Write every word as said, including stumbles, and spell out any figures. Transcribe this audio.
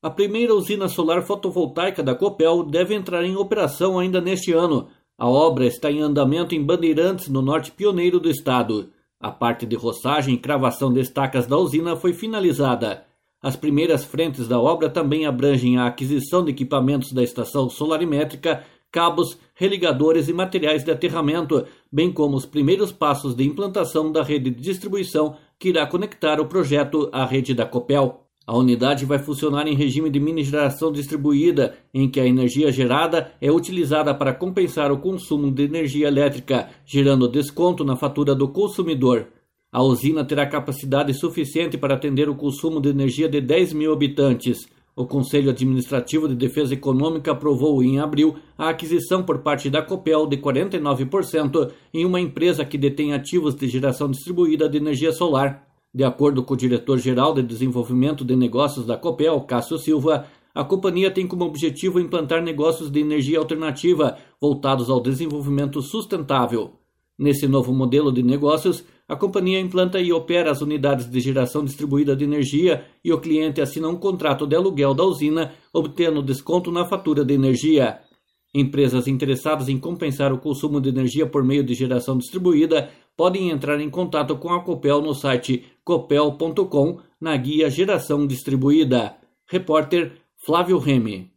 A primeira usina solar fotovoltaica da Copel deve entrar em operação ainda neste ano. A obra está em andamento em Bandeirantes, no norte pioneiro do estado. A parte de roçagem e cravação de estacas da usina foi finalizada. As primeiras frentes da obra também abrangem a aquisição de equipamentos da estação solarimétrica, cabos, religadores e materiais de aterramento, bem como os primeiros passos de implantação da rede de distribuição que irá conectar o projeto à rede da Copel. A unidade vai funcionar em regime de mini geração distribuída, em que a energia gerada é utilizada para compensar o consumo de energia elétrica, gerando desconto na fatura do consumidor. A usina terá capacidade suficiente para atender o consumo de energia de dez mil habitantes. O Conselho Administrativo de Defesa Econômica aprovou em abril a aquisição por parte da Copel de quarenta e nove por cento em uma empresa que detém ativos de geração distribuída de energia solar. De acordo com o diretor-geral de Desenvolvimento de Negócios da Copel, Cássio Silva, a companhia tem como objetivo implantar negócios de energia alternativa voltados ao desenvolvimento sustentável. Nesse novo modelo de negócios, a companhia implanta e opera as unidades de geração distribuída de energia e o cliente assina um contrato de aluguel da usina, obtendo desconto na fatura de energia. Empresas interessadas em compensar o consumo de energia por meio de geração distribuída podem entrar em contato com a Copel no site copel ponto com, na guia Geração Distribuída. Repórter Flávio Remy.